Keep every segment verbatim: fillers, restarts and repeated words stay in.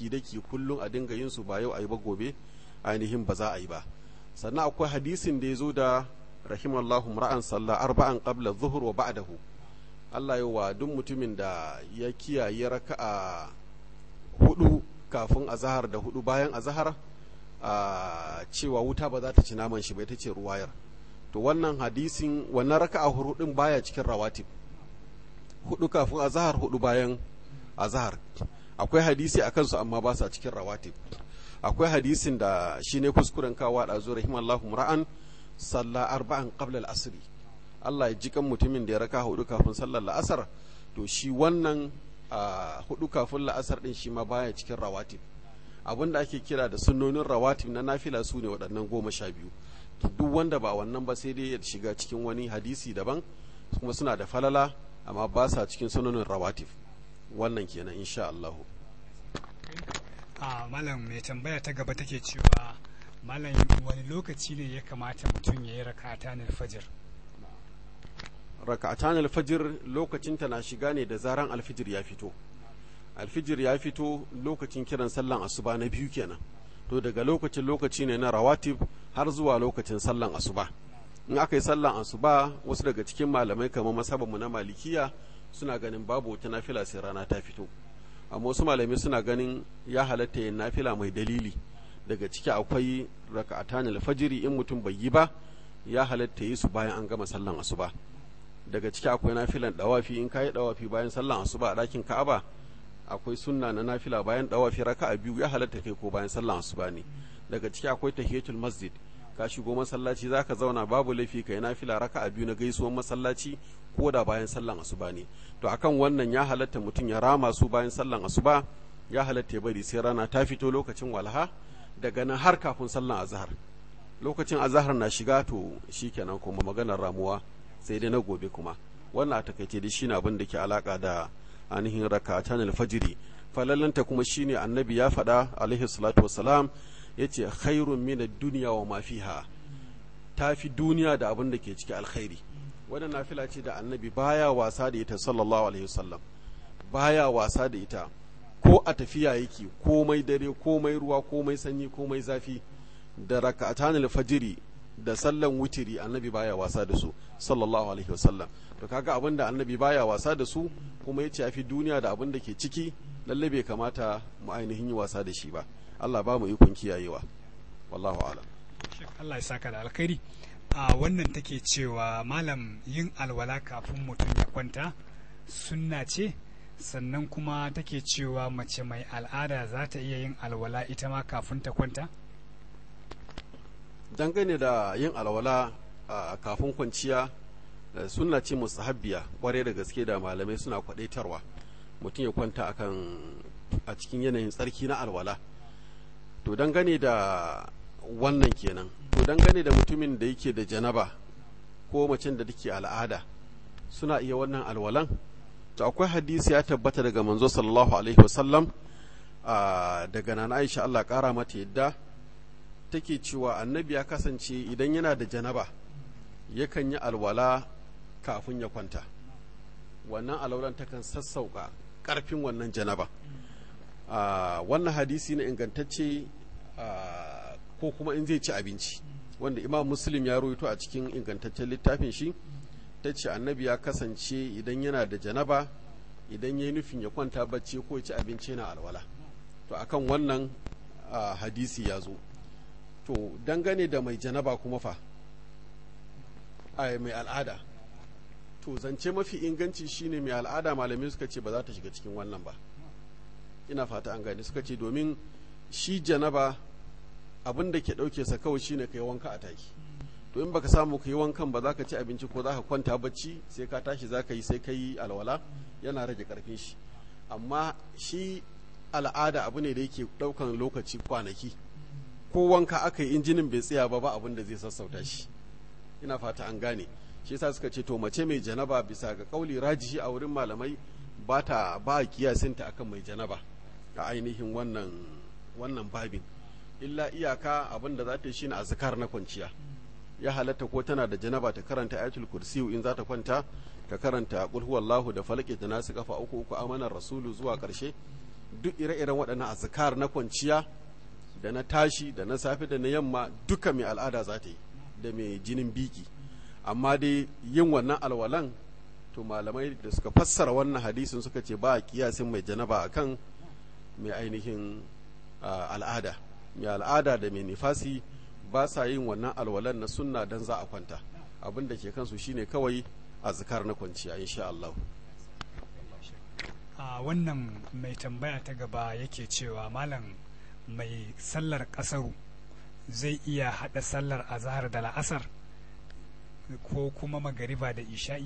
daki daki kullum a dinga yin su ba yau ayi ba gobe ainihin ba za a yi ba. Sannan akwai hadisin da ya zo da rahimallahu ra'an sallah arba'an qabla dhuhr wa ba'dahu. Allah ya wa duk mutumin da ya kiyaye raka'a hudu kafin azhar da hudu bayan azhar a cewa wuta ba za ta ci naman shi ba, ita ce ruwayar. To wannan hadisin wannan raka'a hudu din baya cikin rawatib, hudu kafin azhar hudu bayan azhar. Akwai hadisi akan su amma ba sa cikin rawatib. Akwai hadisin da shine kuskuren kawa da zo rahimallahu ra'an salla arba'an qabla al-asr. Allah ya jikan mutumin da ya raka hudu kafin sallar la'asar, to shi wannan hudu kafin la'asar din shi ma baya cikin rawatib. Abinda ake kira da sunnonin rawatib na nafila su ne waɗannan goma sha biyu. Duk wanda ba wannan ba sai dai ya shiga cikin wani hadisi daban, kuma suna da falala amma ba sa cikin sunnonin rawatib. Wannan kenan insha Allah. a malam mai tambaya ta gaba take cewa malam wani lokaci ne ya kamata mutum ya yi raka'atan alfajir? Raka'atan alfajir lokacin ta na shiga ne da zaran alfijir ya fito. Alfijir ya fito lokacin kiran sallan asuba na biyu kenan. To daga lokacin lokaci ne na rawatib har zuwa lokacin sallan asuba. In aka yi sallan asuba, wasu daga cikin malamai kamar masabanmu na malikiya suna ganin babu wata nafila sai rana ta fito. Amma wasu malamai suna ganin ya halatta yin nafila mai dalili. Daga ciki akwai raka'atan alfajiri, in mutum bai yi ba ya halatta yi su bayan an gama sallan asuba. Daga ciki akwai nafilan dawafi, in kayi dawafi bayan sallan asuba a ɗakin Ka'aba, akwai sunna na nafila bayan dawafi raka'a biyu ya halatta kai ko bayan sallan asuba ne. Daga ciki akwai tahiyatul masjid, ka shigo masallaci zaka zauna babu laifi kai nafila raka'a biyu na gaisuwar masallaci ko da bayan sallan asuba ne. To akan wannan ya halatta mutum ya rama su bayan sallan asuba, ya halatta ya bari sai rana ta fito lokacin walha, daga nan har kafin sallan azhar. Lokacin azhar na shiga to shikenan kuma maganar ramuwa sai dai na gobe kuma. Wannan a takaice dai shine abin da ke alaka da ainihin raka'atan alfajiri. Falalanta kuma shine annabi ya faɗa alaihi salatu wassalam, yace khairun min ad-dunya wa ma fiha, tafi duniya da abin da ke ciki alkhairi. Wannan nafila ce da annabi baya wasa da ita sallallahu alaihi wasallam, baya wasa da ita ko a tafiya yake, komai dare komai ruwa komai sanyi komai zafi. Da raka'atan alfajiri da sallan wutiri annabi baya wasa da su sallallahu alaihi wasallam. To kaga abin da annabi baya wasa da su kuma yace yafi duniya da abin da ke ciki, lalle bai kamata mu ainihin yi wasa da shi ba. Allah ba mu ikon kiyayewa, wallahu a'lam. Allah ya saka da alkhairi. A wannan take cewa malam yin alwala kafin mutum ya kwanta sunna ce, sannan kuma take cewa mace mai al'ada za ta iya yin alwala ita ma kafin ta kwanta? Dangane da yin alwala kafin kwanciya sunna ce mustahabbiya kware da gaske, da malamai suna kwadaitarwa mutum ya kwanta akan a cikin yanayin tsarki na alwala. To dangane da wannan kenan. To dangane da mutumin da yake da janaba ko macen da take al'ada suna iya wannan alwalan. To akwai hadisi ya tabbata daga manzo sallallahu alaihi wasallam daga nana Aisha Allah kara mata yadda, take cewa annabi ya kasance idan yana da janaba yakan yi alwala kafin ya kwanta. Wannan alwalan takan sassauka karfin wannan janaba. Wannan hadisi na ingantacce ko kuma in zai ci abinci, wanda Imam Muslim ya rawaito a cikin ingantaccen littafin shi, ta ce annabi ya kasance idan yana da janaba, idan ya yi nufin ya kwanta bacci ko ya ci abinci yana alwala. To akan wannan hadisi ya zo. To dangane da mai janaba kuma fa, ai mai al'ada, to zance mafi inganci shine mai al'ada malamai suka ce ba za ta shiga cikin wannan ba. Ina fata an gane, suka ce domin shi janaba abin da ke ɗauke sa kawai shine ka yi wanka a taki. To in baka samu ka yi wankan ba, za ka ci abinci ko za ka kwanta bacci, sai ka tashi za ka yi sai ka yi alwala, yana rage ƙarfin shi. Amma shi al'ada abu ne da yake ɗaukan lokaci kwanaki, ko wanka aka yi injinin bai tsaya ba ba abin da zai sassauta shi. Ina fata an gane. Shi yasa suka ce to mace mai janaba bisa ga kauli rajihi a wurin malamai ba ta ba kiyasinta akan mai janaba a ainihin wannan wannan babin. Illa iyaka abin da za ta yi shine azkar na kwanciya. Ya halatta ko tana da janaba ta karanta ayatul kursi in za ta kwanta, ta karanta qul huwallahu da falaki da nasu kafa uku uku, amanar rasulu zuwa karshe. duk ire-iren waɗannan azkar na kwanciya da na tashi da na safe da na yamma duka mai al'ada za ta yi da mai jinin biki. Amma dai yin wannan alwalan to malamai da suka fassara wannan hadisin suka ce ba a kiyasin mai janaba akan mai ainihin al'ada. Mai al'ada da mai nifasi ba sa yin wannan alwalan na sunna dan za a kwanta, abin da ke kansu shine kawai azkar na kwanciya insha Allah. a wannan mai tambaya ta gaba yake cewa malam mai sallar kasaru zai iya hada sallar azhar da la'asar ko kuma magariba da isha'i?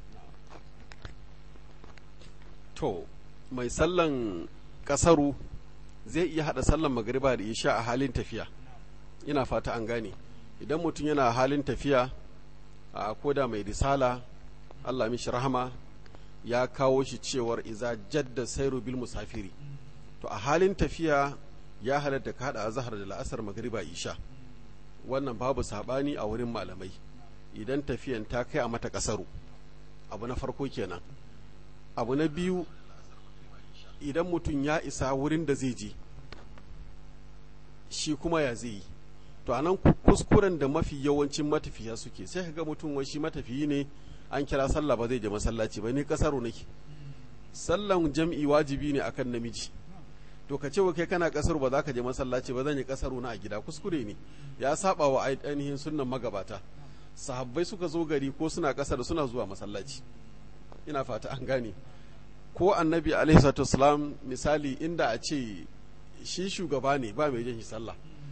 To mai sallan kasaru zai iya hada sallan magariba da isha a halin tafiya, ina fata an gane. Idan mutum yana halin tafiya a koda mai risala Allah mishi rahama ya kawo shi cewar iza jadda sairu bil musafiri, to a halin tafiya ya halatta ka hada azhar da la'asar magariba isha, wannan babu sabani a wurin malamai idan tafiyan ta kai a mata kasaru. Abu na farko kenan. Abu na biyu, idan mutum ya isa wurin da zai je shi kuma ya zai yi, to anan kuskuren da mafi yawancin matafiya suke, sai ka ga mutum wai shi matafiyi ne an kira sallah ba zai je masallaci ba, ni kasaru nake. Sallan jam'i wajibi ne akan namiji, to ka ce wa kai kana kasaru ba za ka je masallaci ba, zan yi kasaru na a gida, kuskure ne, ya saba wa ainihin sunnan magabata. Sahabbai suka zo gari ko suna kasar suna zuwa masallaci, ina fata an gane. Ko annabi alaihi salatu wasalam misali inda a ce shi shugaba ne ba mai jin shi sallah,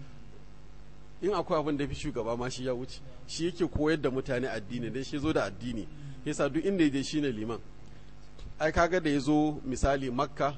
in akwai abin da fi shugaba ma shi ya wuce, shi yake koyar da mutane addini dai shi zo da addini, yasa duk inda ya je shine liman. Ai kaga da ya zo misali makka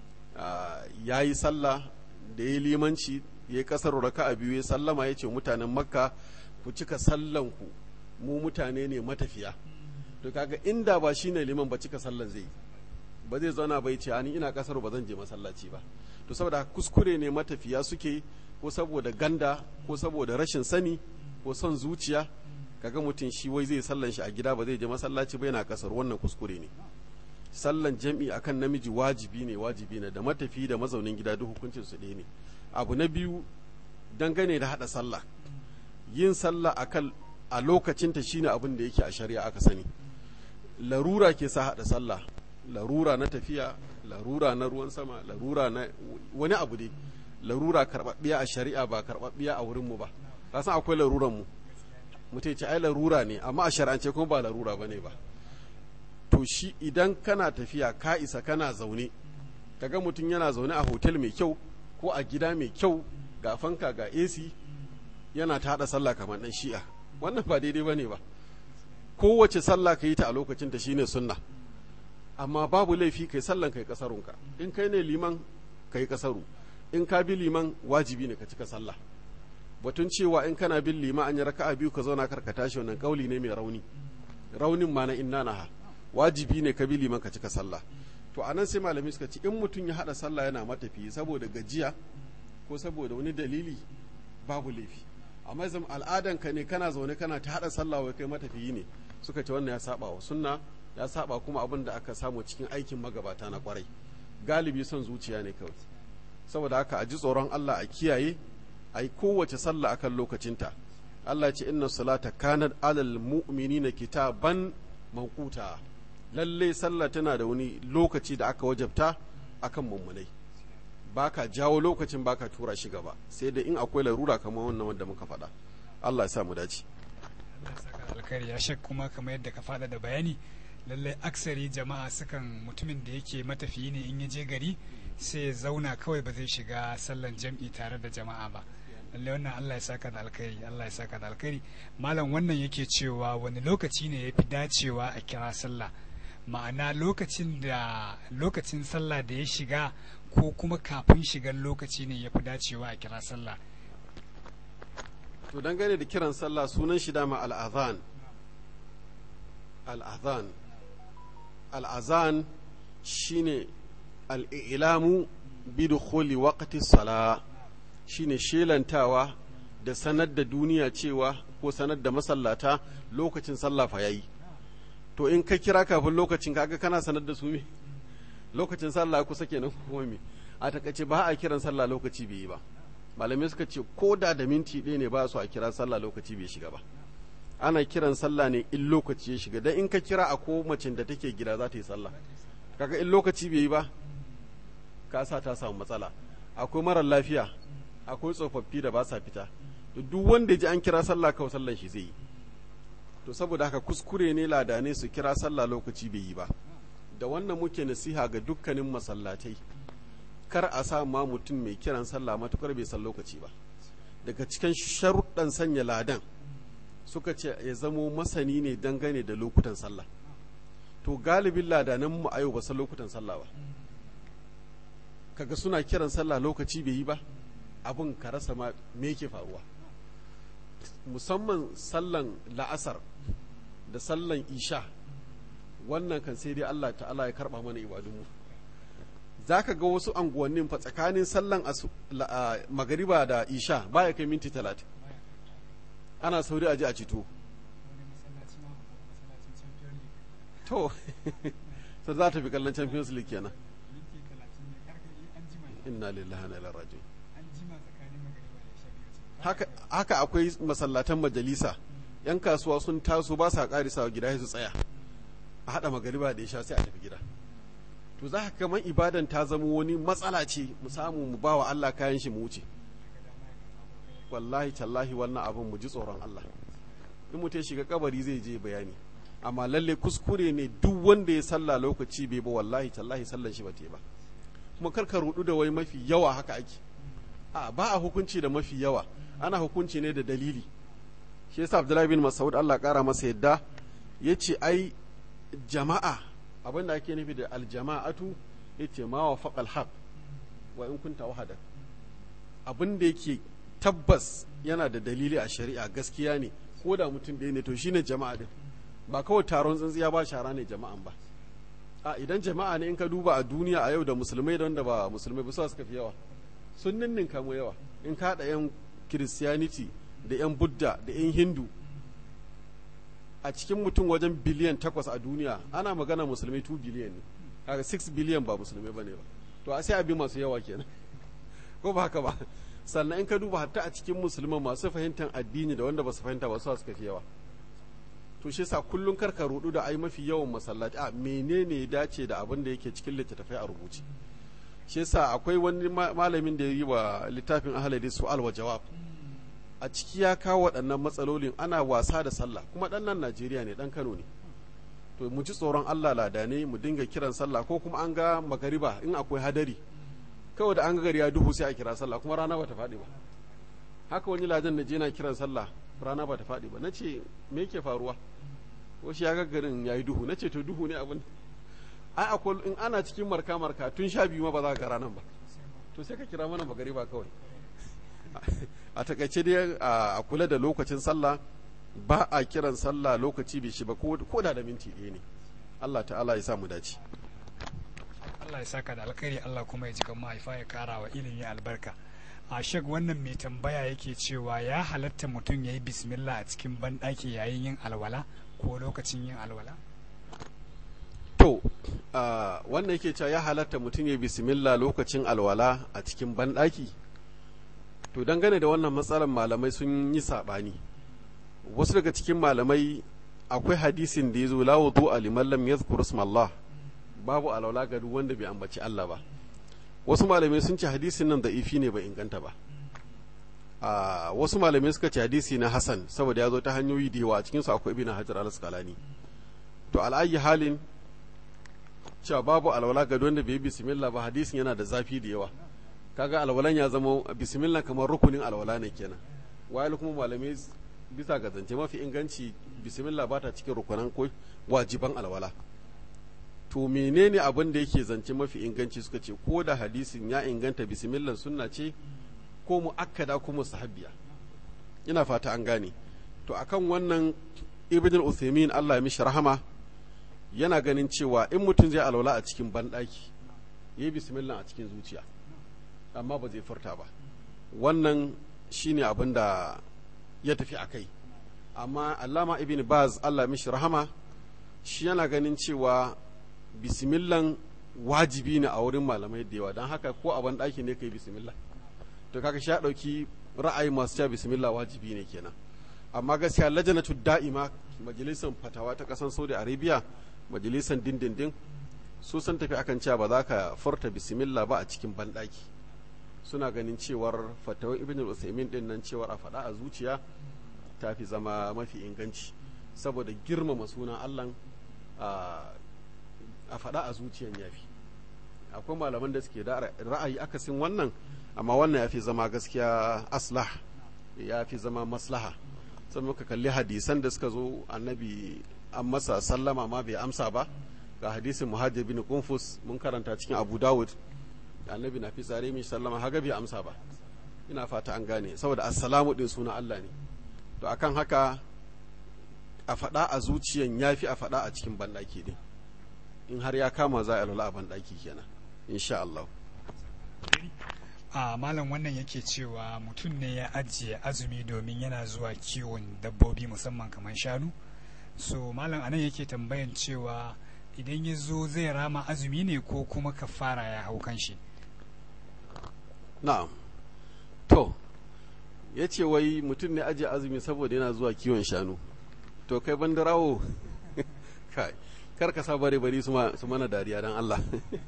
ya yi sallah da ya yi limanci ya yi kasar raka'a biyu ya sallama ya ce mutanen makka ku cika sallanku mu mutane ne matafiya, to kaga inda ba shine liman ba cika sallan zai yi, ba zai zauna bai ce ani ina kasar ba zan je masallaci ba. To saboda kuskure ne matafiya suke, ko saboda ganda ko saboda rashin sani ko son zuciya, kaga mutum shi wai zai sallan shi a gida ba zai je masallaci ba yana kasar, wannan kuskure ne. Sallan jam'i akan namiji wajibi ne wajibi ne da matafi da mazaunin gida duk hukuncin su ɗaya ne. Abu na biyu, dangane da hada sallah, yin sallah akan a lokacinta shine abin da yake a shari'a aka sani. Larura ke sa hada sallah, larura na tafiya, larura na ruwan sama, larura na wani abu dai, larura karɓaɓɓiya a shari'a ba karɓaɓɓiya a wurinmu ba. Ka san akwai laruran mu, mutum ce ai larura ne amma a shari'ance kuma ba larura ba ne ba. To shi idan kana tafiya ka isa kana zaune, kaga mutum yana zaune a hotel mai kyau ko a gida mai kyau ga fanka ga A C yana ta haɗa sallah kamar ɗan shi'a, wannan ba daidai ba ne ba. Kowace sallah ka yi ta a lokacin ta shine sunna, amma babu laifi kai sallan kai kasarunka. In kai ne liman kai kasaru, in ka bi liman wajibi ne ka cika sallah. Batun cewa in kana bin liman an yi raka'a biyu ka zauna karka tashi, wannan kauli ne mai rauni, raunin ma na inna naha, wajibi ne ka bi liman ka cika sallah. To anan sai malami suka ce in mutum ya hada sallah yana matafiyi saboda gajiya ko saboda wani dalili babu laifi, amma zam al'adan ka ne kana zaune kana ta hada sallah wai kai matafiyi ne, suka ce wannan ya saba wa sunna, ya saba kuma abin da aka samu cikin aikin magabata na kwarai, galibi son zuciya ne kawai. Saboda haka a ji tsoron Allah, a kiyaye, a yi kowace sallah akan lokacinta. Allah ce inna salata kanat alal mu'minina kitaban mawquta, lalle sallah tana da wani lokaci da aka wajabta akan mummunai, baka jawo lokacin baka tura shi gaba, sai da in akwai larura kamar wannan wanda muka faɗa. Allah ya sa mu dace. Allah ya saka alkhairi. Ya shak kuma kamar yadda ka faɗa da bayani, lallai aksari jama'a sukan, mutumin da yake matafiyi ne in ya je gari sai ya zauna kawai ba zai shiga sallan jam'i tare da jama'a ba. Lallai wannan Allah ya saka da alkhairi, Allah ya saka da alkhairi. Malam wannan yake cewa wani lokaci ne yafi dacewa a kira sallah, ma'ana lokacin da lokacin sallah da ya shiga ko kuma kafin shigar lokaci ne yafi dacewa a kira sallah? To dangane da kiran sallah sunan shi dama al-adhan. Al-adhan al'azan shine al'ilamu bi dukhuli waqti sala, shine shelantawa da sanar da duniya cewa ko sanar da masallata lokacin sallah fa yayi. To in ka kira kafin lokacin kaga kana sanar da su me lokacin sallah kusa kenan kuma me, a takaice ba a kiran sallah lokaci bai yi ba. Malamai suka ce ko da da minti ɗaya ne ba su a kira sallah lokaci bai shiga ba. Ana kiran sallah ne in lokaci ya shiga, dan in ka kira a ko macen da take gida za ta yi sallah, kaga in lokaci bai yi ba ka sa ta samu matsala. Akwai marar lafiya, akwai tsofaffi da ba sa fita, duk wanda ya ji an kira sallah kawai sallan shi zai yi. To saboda haka kuskure ne ladane su kira sallah lokaci bai yi ba. Da wannan muke nasiha ga dukkanin masallatai, kar a sa ma mutum mai kiran sallah matukar bai san lokaci ba. Daga cikin sharuɗan sanya ladan suka ce ya zamo masani ne dangane da lokutan sallah. To galibin ladanan mu a yau ba san lokutan sallah ba, kaga suna kiran sallah lokaci bai yi ba, abin ka rasa ma me yake faruwa. Musamman sallan la'asar da sallan isha, wannan kan sai dai Allah ta'ala ya karba mana ibadunmu. Za ka ga wasu anguwannin fa tsakanin sallan magariba da isha baya kai minti talatin, ana sauri a ji a cito. To sai za ta fi kallon Champions League kenan. Inna lillahi wa inna ilaihi raji'un. haka haka akwai masallatan majalisa, yan kasuwa sun taso ba sa karisa gida su tsaya a hada magariba da isha sai a tafi gida. To za ka kamar ibadan ta zama wani matsala ce, mu samu mu bawa Allah kayan shi mu wuce. Wallahi tallahi wannan abin mu ji tsoron Allah. In mutum ya shiga kabari zai je bayani, amma lalle kuskure ne duk wanda ya salla lokaci bai ba, wallahi tallahi sallan shi ba te ba. Kuma karka rudu da wai mafi yawa haka ake. A ba a hukunci da mafi yawa, ana hukunci ne da dalili. Shi yasa Abdullahi bin Mas'ud Allah kara masa yadda yace ai jama'a, abin da ake nufi da aljama'atu yace ma wa faqal haq wa in kunta wahada. Abin da yake tabbas yana da dalili a shari'a, gaskiya ne, ko da mutum ɗaya ne, to shine jama'a din. Ba kawai taron tsintsiya ba shara ne jama'an ba. A idan jama'a ne in ka duba a duniya a yau da musulmai da wanda ba musulmai ba su suka fi yawa, sun ninninka mu yawa. In ka haɗa yan Christianity da yan Buddha da yan Hindu, a cikin mutum wajen biliyan takwas a duniya ana magana musulmai two biliyan ne, kaga six biliyan ba musulmai bane ba. To a sai abi masu yawa kenan ko ba haka ba. Sannan in ka duba hatta a cikin musulman masu fahimtar addini da wanda ba su fahimta ba su suka fi yawa. To shi yasa kullun karka rudu da ai mafi yawan masallaci, a menene ya dace da abin da yake cikin littattafai a rubuce. Shi yasa akwai wani malamin da ya yi wa littafin ahladi su'al wa jawab, a ciki ya kawo waɗannan matsalolin. Ana wasa da sallah, kuma ɗan nan Najeriya ne, ɗan Kano ne. To mu ji tsoron Allah ladane, mu dinga kiran sallah, ko kuma an ga magariba in akwai hadari, kawai da an ga gari ya duhu sai a kira sallah, kuma rana bata faɗi ba. Haka wani ladan na je na kiran sallah, rana bata faɗi ba. Nace me yake faruwa? Ko shi ya ga garin yayi duhu. Nace to duhu ne abin. Ai akwai in ana cikin marka marka tun sha biyu ma ba za ka ga ranan ba. To sai ka kira mana magariba kawai. A takaice dai a kula da lokacin sallah, ba a kiran sallah lokaci bai shi ba, ko da da minti ɗaya ne. Allah ta'ala ya sa mu dace. Allah ya saka da alkhairi, Allah kuma ya ji kan mahaifa ya kara wa ilimi albarka. A shek wannan mai tambaya yake cewa ya halatta mutum ya yi bismillah a cikin banɗaki yayin yin alwala ko lokacin yin alwala? To, wannan yake cewa ya halatta mutum ya yi bismillah lokacin alwala a cikin banɗaki. To dangane da wannan matsalar malamai sun yi saɓani. Wasu daga cikin malamai akwai hadisin da ya zo la wudu'a liman lam yadhkur ismallah, babu alwala ga duk wanda bai ambaci Allah ba. Wasu malamai sun ce hadisin nan da'ifi ne, bai inganta ba. A wasu malamai suka ce hadisi na Hasan, saboda ya zo ta hanyoyi da yawa, a cikin su akwai Ibn Hajar al-Asqalani. To al'ayyi halin cewa babu alwala ga wanda bai bismillah ba, hadisin yana da zafi da yawa. Kaga alwalan ya zama bismillah kamar rukunin alwala ne kenan. Wayal kuma malamai bisa ga zance mafi inganci bismillah ba ta cikin rukunan ko wajiban alwala. To menene abin da yake zance mafi inganci? Suka ce ko da hadisin ya inganta bismillah sunna ce ko muakkada ko mustahabbiya. Ina fata an gane. To akan wannan Ibn al-Uthaymeen Allah ya mishi rahama yana ganin cewa in mutum zai alwala a cikin banɗaki yayi bismillah a cikin zuciya, amma ba zai furta ba. Wannan shine abin da ya tafi akai. Amma Allama Ibn Baz Allah ya mishi rahama shi yana ganin cewa bismillah wajibi ne a wurin malamai da yawa don haka ko a ban ɗaki ne kai bismillah to kaga shi ya ɗauki ra'ayi masu cewa bismillah wajibi ne kenan amma gaskiya lajanatu da'ima majalisar fatawa ta ƙasar saudi arabia majalisar dindindin su sun tafi akan cewa ba za ka furta bismillah ba a cikin banɗaki suna ganin cewar fatawar ibn al-usaimin din nan cewar a faɗa a zuciya ta fi zama mafi inganci saboda girmama sunan allah a faɗa a zuciyan yafi akwai malaman da suke da ra'ayi akasin wannan amma wannan ya fi zama gaskiya aslah ya fi zama maslaha sai muka kalli hadisan da suka zo annabi an masa sallama ma bai amsa ba ga hadisin muhajir bin kunfus mun karanta cikin abu dawud annabi na fi tsare mai sallama haga bai amsa ba ina fata an gane saboda assalamu din suna Allah ne to akan haka a faɗa a zuciyan yafi a faɗa a cikin banɗaki din in har ya kama za a lula a banɗaki kenan insha Allah a malam wannan yake cewa mutum ne ya ajiye azumi domin yana zuwa kiwon dabbobi musamman kamar shanu so malam anan yake tambayan cewa idan ya zo zai rama azumi ne ko kuma kafara ya hau kan shi na'am to ya ce wai mutum ne ajiye azumi saboda yana zuwa kiwon shanu to kai bandarawo kai kar ka sa bare bari su mana dariya don Allah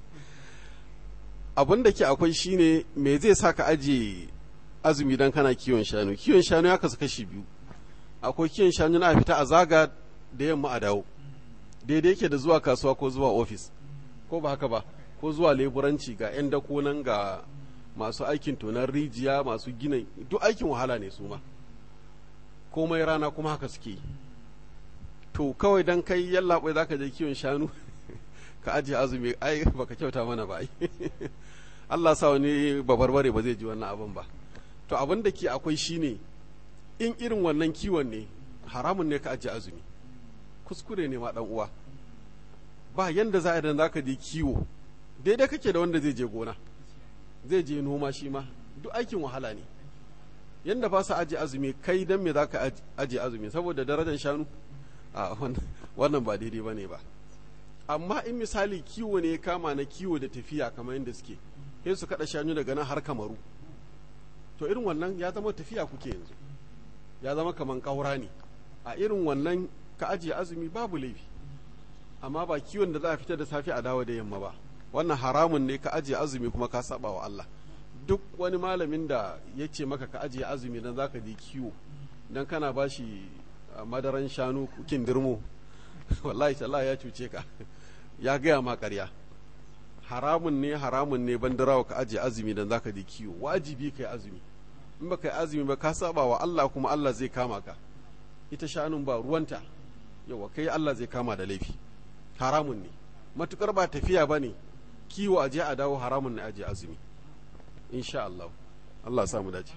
abin da ke akwai shine me zai sa ka ajiye azumi don kana kiwon shanu kiwon shanu ya kasu kashi biyu akwai kiwon shanu na fita a zaga da yamma a dawo daidai yake da zuwa kasuwa ko zuwa ofis ko ba haka ba ko zuwa leburanci ga 'yan dako nan ga masu aikin tonar rijiya masu gina duk aikin wahala ne su ma komai rana kuma haka suke to kawai dan kai yallaɓai za ka je kiwon shanu ka ajiye azumi ai baka kyauta mana ba ai Allah sa wani babarbare ba zai ji wannan abin ba to abin da ke akwai shine in irin wannan kiwon ne haramun ne ka ajiye azumi kuskure ne ma dan uwa ba yanda za a idan zaka je kiwo daidai kake da wanda zai je gona zai je noma shi ma duk aikin wahala ne yanda ba su aje azumi kai dan me zaka aje azumi saboda darajar shanu a wannan ba daidai bane ba amma in misali kiwo ne kama na kiwo da tafiya kamar yadda suke sai su kada shanu daga nan har Kamaru to irin wannan ya zama tafiya kuke yanzu ya zama kaman kaura ne a irin wannan ka ajiye azumi babu laifi amma ba kiwon da za a fita da safe a dawo da yamma ba wannan haramun ne ka ajiye azumi kuma ka saba wa Allah duk wani malamin da ya ce maka ka ajiye azumi dan zaka je kiwo dan kana bashi madaran shanu kin dirmo wallahi tallahi ya cuce ka ya gaya ma ƙarya haramun ne haramun ne bandarawa ka ajiye azumi dan zaka je kiwo wajibi kai azumi in baka yi azumi ba ka saba wa Allah kuma Allah zai kama ka ita shanun ba ruwanta yawa kai Allah zai kama da laifi haramun ne matukar ba tafiya bane kiwo aje a dawo haramun ne aje azumi insha Allah Allah ya samu dace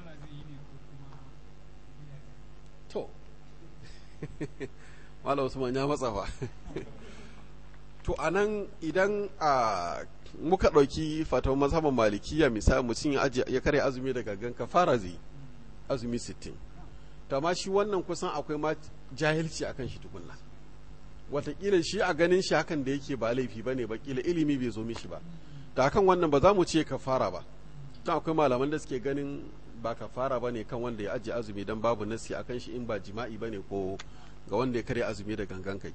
to Malam Usman ya matsa fa to anan idan a muka ɗauki fatawar mazhaban malikiya misali mutum ya aje ya kare azumi da gangan kafara zai azumi sittin to amma shi wannan kusan akwai ma jahilci akan shi tukunna watakila shi a ganin shi hakan da yake ba laifi ba ne ba kila ilimi bai zo mishi ba da hakan wannan ba za mu ce kafara ba don akwai malaman da suke ganin ba kafara ba ne kan wanda ya ajiye azumi don babu nasi akan shi in ba jima'i ba ne ko ga wanda ya karya azumi da gangan kai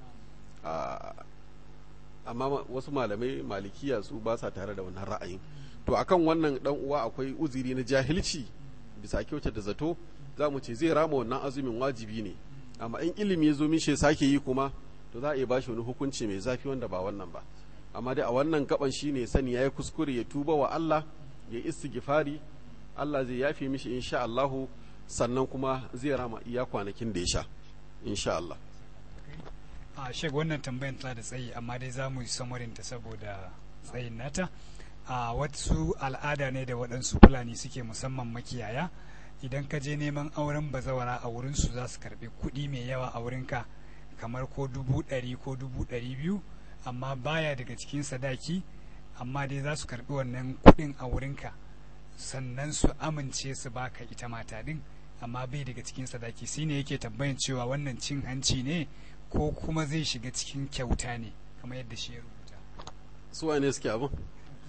amma wasu malamai malikiya su ba sa tare da wannan ra'ayin to akan wannan dan uwa akwai uzuri na jahilci bisa kyautar da zato za mu ce zai rama wannan azumin wajibi ne amma in ilimi ya zo mishi sake yi kuma to za a iya bashi wani hukunci mai zafi wanda ba wannan ba amma dai a wannan gaban shine sani yayi kuskure ya tuba wa Allah ya istighfari Allah zai yafe mishi insha Allah sannan kuma zai rama iya kwanakin da ya sha insha Allah a shek wannan tambayan ta da tsayi amma dai za mu yi samarin ta saboda tsayin nata a wasu al'ada ne da waɗansu fulani suke musamman makiyaya idan ka je neman auren bazawara a wurinsu za su karɓi kuɗi mai yawa a wurinka kamar ko dubu ɗari ko dubu ɗari biyu amma baya daga cikin sadaki amma dai za su karɓi wannan kuɗin a wurinka sannan su amince su baka ita mata ɗin amma bai daga cikin sadaki shi ne yake tambayan cewa wannan cin hanci ne ko kuma zai shiga cikin kyauta ne kamar yadda shi ya rubuta suwa ne suke abin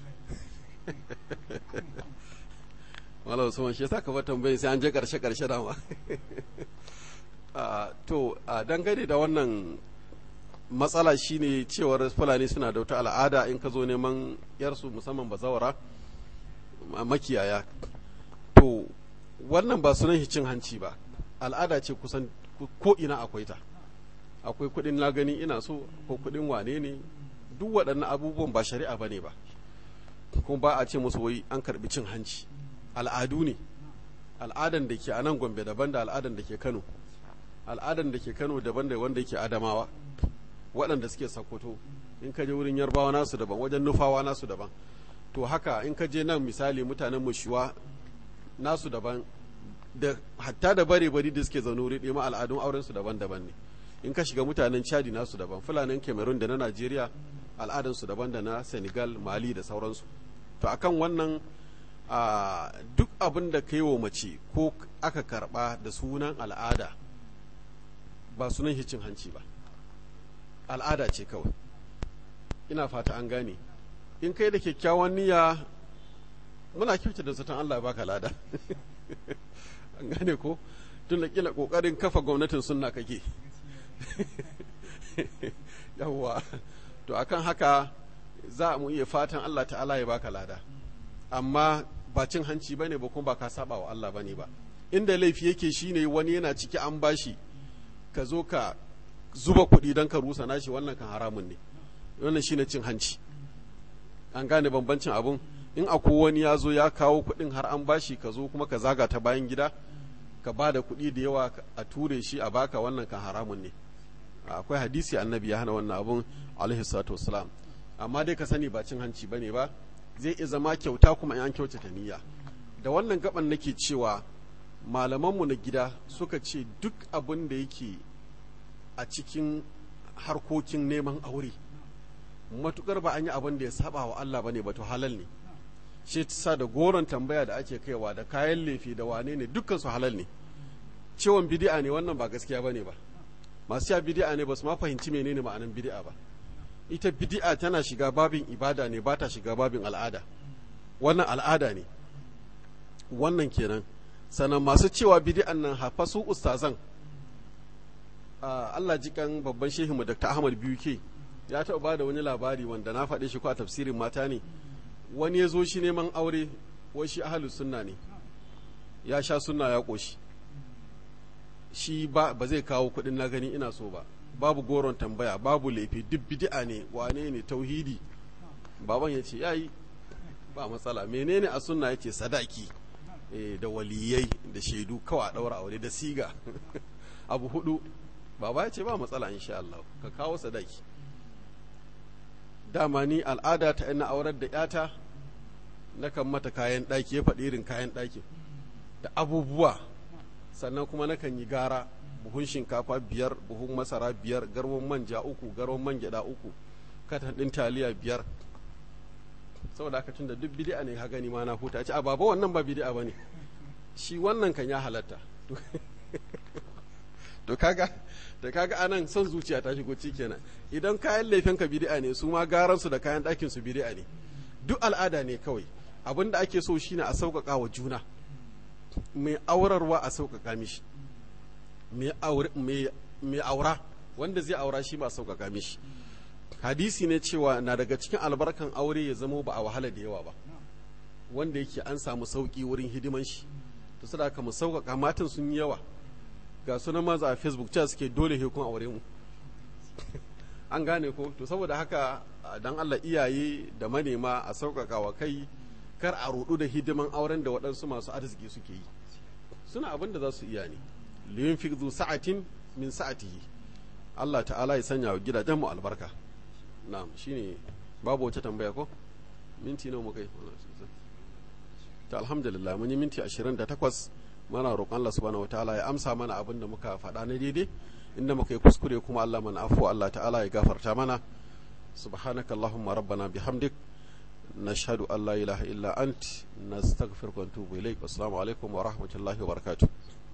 wala usman shi yasa ka ba tambayi sai an je karshe karshe dama to dangane da wannan matsala shine cewar fulani suna da wata al'ada in ka zo neman yarsu musamman bazawara makiyaya to wannan ba sunan cin hanci ba, al'ada ce kusan ko ina akwai ta, akwai kudin na gani ina so ko kudin wane ne, duk waɗannan abubuwan ba shari'a ba ne ba, kuma ba a ce musu wai an karbi cin hanci, al'adu ne. Al'adan da ke a nan Gombe daban da al'adan da ke Kano, al'adan da ke Kano daban da wanda yake Adamawa, waɗanda suke Sokoto, in ka je wurin Yarbawa nasu daban, wajen Nufawa nasu daban. To haka in ka je nan misali mutanen Mushiwa nasu daban, da hatta da bare bari da suke zaune wuri ɗaya ma al'adun auren su daban-daban ne. In ka shiga mutanen Chadi nasu daban, Fulanin Cameroon da na Najeriya al'adan su daban da na Senegal, Mali da sauransu. To akan wannan a duk abin da kai wa mace ko aka karba da sunan al'ada ba sunan cin hanci ba, al'ada ce kawai. Ina fata an gane. In kai da kyakkyawan niyya muna kyauta da zaton Allah ya baka lada an gane ko, tun da kila kokarin kafa gwamnatin sunna kake yawwa, to akan haka za mu iya fatan Allah ta'ala ya baka lada, amma ba cin hanci bane ba kuma ba ka saba wa Allah bane ba. Inda laifi yake shine wani yana ciki an bashi ka zo ka zuba kuɗi don ka rusa nashi, wannan kan haramun ne, wannan shine cin hanci. An gane bambancin abun. In akwai wani ya zo ya kawo kuɗin har an bashi ka zo kuma ka zaga ta bayan gida ka ba da kuɗi da yawa a ture shi a baka, wannan kan haramun ne. Akwai hadisi annabi ya hana wannan abun alaihi salatu wassalam, amma dai ka sani ba cin hanci bane ba, zai iya zama kyauta kuma in an kyautata niyya. Da wannan gaban nake cewa malamanmu na gida suka ce duk abin da yake a cikin harkokin neman aure matukar ba an yi abin da ya saba wa Allah bane ba to halal ne. Shi sa da goron tambaya da ake kaiwa da kayan lefi da wane ne dukkan su halal ne. Cewan bid'a ne wannan ba gaskiya bane ba. Masu ya bid'a ne ba su ma fahimci menene ma'anan bid'a ba. Ita bid'a tana shiga babin ibada ne, ba ta shiga babin al'ada. Wannan al'ada ne. Wannan kenan. Sannan masu cewa bid'an nan hafasu ustazan Allah jikan babban shehinmu Doctor Ahmad Biyuke ya taɓa ba da wani labari wanda na faɗe shi ko a tafsirin mata ne. Wani ya zo shi neman aure, wai shi ahalus sunna ne, ya sha sunna ya ƙoshi, shi ba, ba zai kawo kuɗin na gani ina so ba, babu goron tambaya, babu laifi, duk bid'a ne, wane ne tauhidi. Baban ya ce yayi ba matsala, menene a sunna yace sadaki e, da waliyai da shaidu kawai a ɗaura aure da siga abu hudu. Baba ya ce ba matsala insha Allah ka kawo sadaki. Dama ni al'ada ta ina aurar da yata nakan mata kayan ɗaki, ya faɗi irin kayan ɗakin da abubuwa, sannan kuma nakan yi gara, buhun shinkafa biyar, buhun masara biyar, garwan manja uku, garwan man gyaɗa uku, katan ɗin taliya biyar. Saboda haka tunda duk bid'a ne ka gani ma na huta. Ce a baba wannan ba bid'a bane, shi wannan kan ya halatta to kaga da kaga anan son zuciya ta shigo ciki kenan. Idan kayan laifin ka bid'a ne, su ma garan su da kayan ɗakin su bid'a ne, duk al'ada ne kawai. Abin da ake so shine a sauƙaƙa wa juna, mai aurarwa a sauƙaƙa mishi, mai aura wanda zai aura shi ba a sauƙaƙa mishi. Hadisi ne cewa na daga cikin albarkan aure ya zamo ba a wahala da yawa ba, wanda yake an samu sauƙi wurin hidiman shi. To sadaka mu sauƙaƙa, matan sun yi yawa, ga sunan maza a Facebook cewa suke dole he kun aure mu an gane ko. To saboda haka dan Allah iyaye da manema a sauƙaƙa wa kai, kar a rudu da hidiman auren da waɗansu masu arziki suke yi, suna abin da za su iya ne. liyun fi zu sa'atin min sa'atihi. Allah ta'ala ya sanya wa gidajen mu albarka. Na'am, shine babu wata tambaya ko minti nawa muka yi? Ta alhamdulillah mun yi minti ashirin da takwas. Mana roƙon Allah subhanahu wataala ya amsa mana abin da muka faɗa na daidai, inda muka yi kuskure kuma Allah mana afu, Allah ta'ala ya gafarta mana. Subhanaka Allahumma rabbana bihamdik nashhadu an la ilaha illa ant nastaghfiruka wa natubu ilaik. Assalamu alaikum wa rahmatullahi wa barakatuh.